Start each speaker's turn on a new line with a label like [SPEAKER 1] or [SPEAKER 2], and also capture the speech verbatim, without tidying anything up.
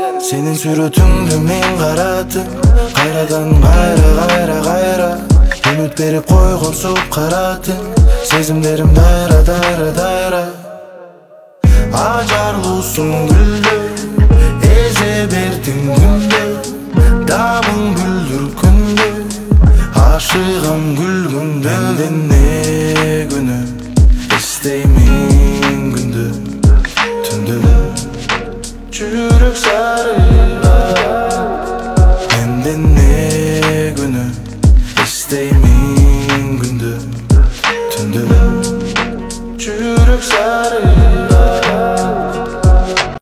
[SPEAKER 1] Senin сүрөтүңдү мен караттым, кайрадан кайра кайра кайра. Үмүт берип койгонсуп караттым, сезимдерим дайра дайра дайра. Ажарлуусуң гүлдө, эзе бердиң күндө, дамың гүлдүр күндө, ашыгам күлгүндө. Менден не күнү эстеймин күндү, түндө жүрөк сарыла. Менден не